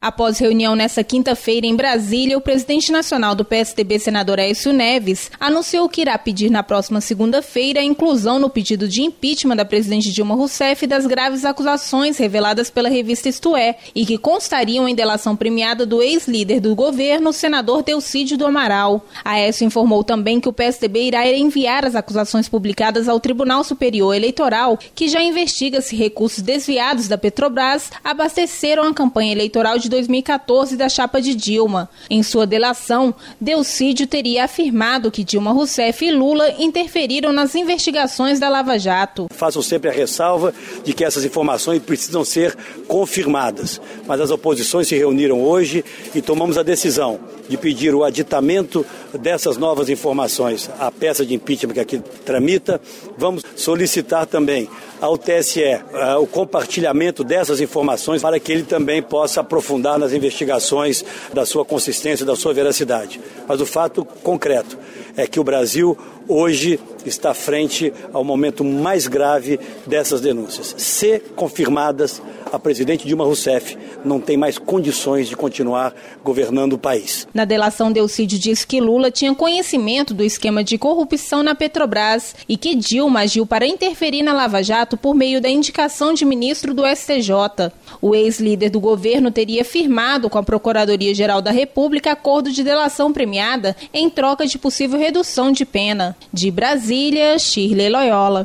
Após reunião nesta quinta-feira em Brasília, o presidente nacional do PSDB, senador Aécio Neves, anunciou que irá pedir na próxima segunda-feira a inclusão no pedido de impeachment da presidente Dilma Rousseff das graves acusações reveladas pela revista Isto É e que constariam em delação premiada do ex-líder do governo, o senador Delcídio do Amaral. Aécio informou também que o PSDB irá enviar as acusações publicadas ao Tribunal Superior Eleitoral, que já investiga se recursos desviados da Petrobras abasteceram a campanha eleitoral de 2014 da chapa de Dilma. Em sua delação, Delcídio teria afirmado que Dilma Rousseff e Lula interferiram nas investigações da Lava Jato. Faço sempre a ressalva de que essas informações precisam ser confirmadas, mas as oposições se reuniram hoje e tomamos a decisão de pedir o aditamento dessas novas informações à peça de impeachment que aqui tramita. Vamos solicitar também ao TSE o compartilhamento dessas informações para que ele também possa aprofundar nas investigações da sua consistência, da sua veracidade. Mas o fato concreto é que o Brasil hoje está frente ao momento mais grave dessas denúncias. Se confirmadas, a presidente Dilma Rousseff não tem mais condições de continuar governando o país. Na delação, Delcídio disse que Lula tinha conhecimento do esquema de corrupção na Petrobras e que Dilma agiu para interferir na Lava Jato por meio da indicação de ministro do STJ. O ex-líder do governo teria firmado com a Procuradoria-Geral da República acordo de delação premiada em troca de possível redução de pena. De Brasília, Shirley Loyola.